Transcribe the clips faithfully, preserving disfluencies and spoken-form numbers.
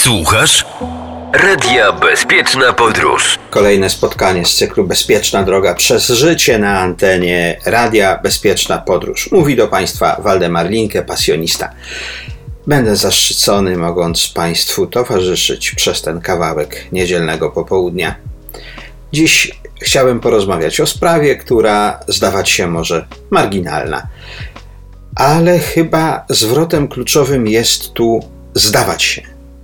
Słuchasz? Radia Bezpieczna Podróż. Kolejne spotkanie z cyklu Bezpieczna Droga przez Życie na antenie Radia Bezpieczna Podróż. Mówi do Państwa Waldemar Linke, pasjonista. Będę zaszczycony, mogąc Państwu towarzyszyć przez ten kawałek niedzielnego popołudnia. Dziś chciałem porozmawiać o sprawie, która zdawać się może marginalna, ale chyba zwrotem kluczowym jest tu zdawać się.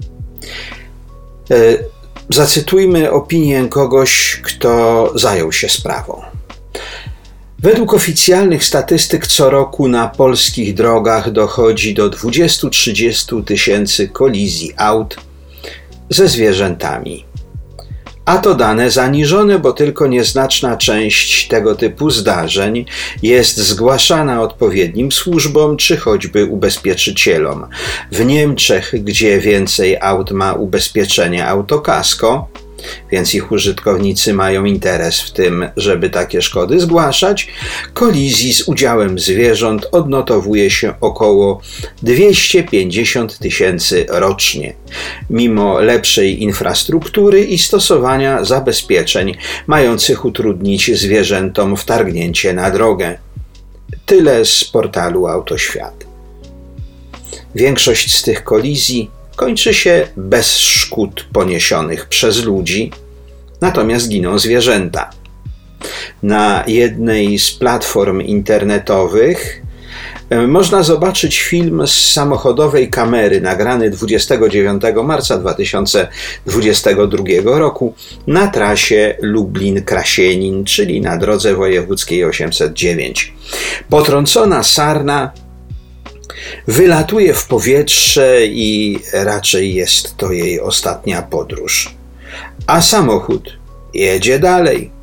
Zacytujmy opinię kogoś, kto zajął się sprawą. Według oficjalnych statystyk co roku na polskich drogach dochodzi do dwudziestu do trzydziestu tysięcy kolizji aut ze zwierzętami. A to dane zaniżone, bo tylko nieznaczna część tego typu zdarzeń jest zgłaszana odpowiednim służbom czy choćby ubezpieczycielom. W Niemczech, gdzie więcej aut ma ubezpieczenie autokasko, więc ich użytkownicy mają interes w tym, żeby takie szkody zgłaszać, kolizji z udziałem zwierząt odnotowuje się około dwieście pięćdziesiąt tysięcy rocznie, mimo lepszej infrastruktury i stosowania zabezpieczeń mających utrudnić zwierzętom wtargnięcie na drogę. Tyle z portalu Autoświat. Większość z tych kolizji kończy się bez szkód poniesionych przez ludzi, natomiast giną zwierzęta. Na jednej z platform internetowych można zobaczyć film z samochodowej kamery nagrany dwudziestego dziewiątego marca dwa tysiące dwudziestego drugiego roku na trasie Lublin-Krasienin, czyli na drodze wojewódzkiej osiemset dziewięć. Potrącona sarna wylatuje w powietrze i raczej jest to jej ostatnia podróż. A samochód jedzie dalej.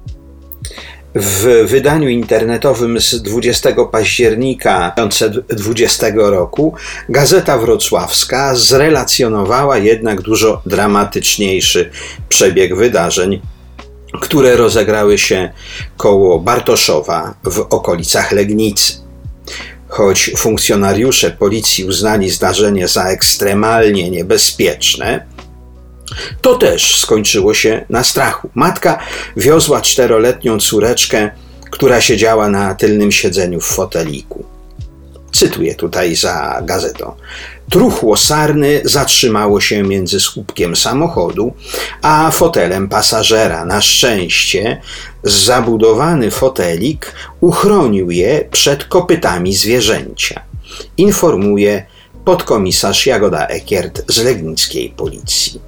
W wydaniu internetowym z dwudziestego października dwa tysiące dwudziestego roku Gazeta Wrocławska zrelacjonowała jednak dużo dramatyczniejszy przebieg wydarzeń, które rozegrały się koło Bartoszowa w okolicach Legnicy. Choć funkcjonariusze policji uznali zdarzenie za ekstremalnie niebezpieczne, to też skończyło się na strachu. Matka wiozła czteroletnią córeczkę, która siedziała na tylnym siedzeniu w foteliku. Cytuję tutaj za gazetą. Truchło sarny zatrzymało się między słupkiem samochodu a fotelem pasażera. Na szczęście zabudowany fotelik uchronił je przed kopytami zwierzęcia, informuje podkomisarz Jagoda Ekiert z legnickiej policji.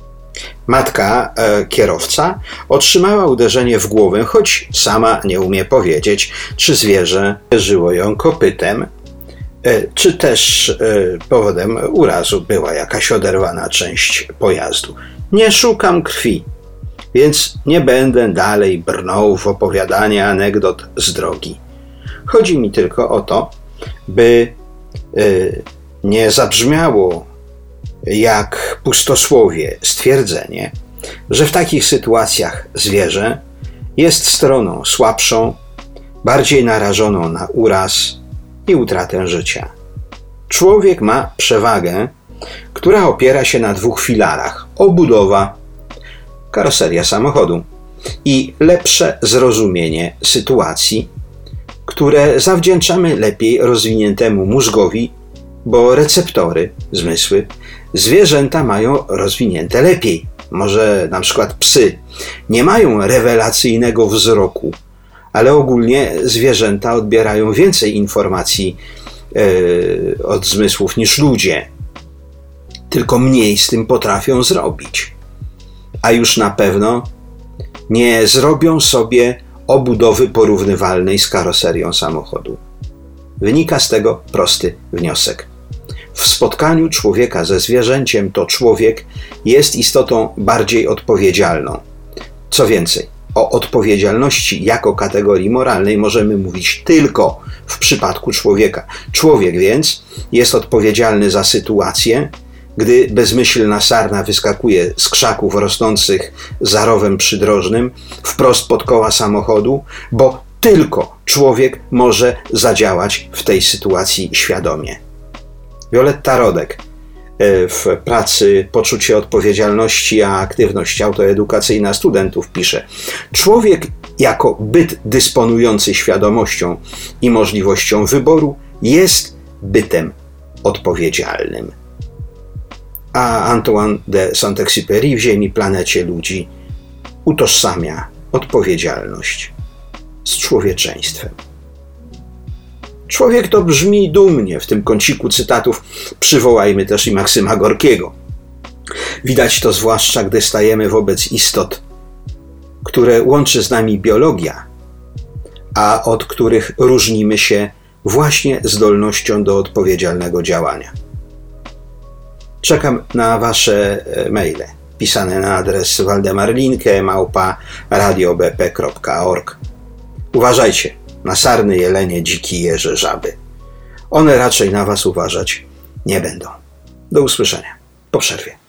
Matka, e, kierowca, otrzymała uderzenie w głowę, choć sama nie umie powiedzieć, czy zwierzę uderzyło ją kopytem, czy też powodem urazu była jakaś oderwana część pojazdu. Nie szukam krwi, więc nie będę dalej brnął w opowiadanie anegdot z drogi. Chodzi mi tylko o to, by nie zabrzmiało jak pustosłowie stwierdzenie, że w takich sytuacjach zwierzę jest stroną słabszą, bardziej narażoną na uraz i utratę życia. Człowiek ma przewagę, która opiera się na dwóch filarach: obudowa, karoseria samochodu i lepsze zrozumienie sytuacji, które zawdzięczamy lepiej rozwiniętemu mózgowi, bo receptory, zmysły, zwierzęta mają rozwinięte lepiej. Może na przykład psy nie mają rewelacyjnego wzroku, ale ogólnie zwierzęta odbierają więcej informacji yy, od zmysłów niż ludzie. Tylko mniej z tym potrafią zrobić. A już na pewno nie zrobią sobie obudowy porównywalnej z karoserią samochodu. Wynika z tego prosty wniosek. W spotkaniu człowieka ze zwierzęciem to człowiek jest istotą bardziej odpowiedzialną. Co więcej, o odpowiedzialności jako kategorii moralnej możemy mówić tylko w przypadku człowieka. Człowiek więc jest odpowiedzialny za sytuację, gdy bezmyślna sarna wyskakuje z krzaków rosnących za rowem przydrożnym wprost pod koła samochodu, bo tylko człowiek może zadziałać w tej sytuacji świadomie. Wioletta Rodek w pracy Poczucie odpowiedzialności a aktywność autoedukacyjna studentów pisze: człowiek jako byt dysponujący świadomością i możliwością wyboru jest bytem odpowiedzialnym. A Antoine de Saint-Exupéry w Ziemi, planecie ludzi utożsamia odpowiedzialność z człowieczeństwem. Człowiek to brzmi dumnie. W tym kąciku cytatów przywołajmy też i Maksyma Gorkiego. Widać to zwłaszcza, gdy stajemy wobec istot, które łączy z nami biologia, a od których różnimy się właśnie zdolnością do odpowiedzialnego działania. Czekam na wasze maile pisane na adres waldemarlinke małpa radio b p kropka org. Uważajcie na sarny, jelenie, dziki, jeże, żaby. One raczej na was uważać nie będą. Do usłyszenia po przerwie.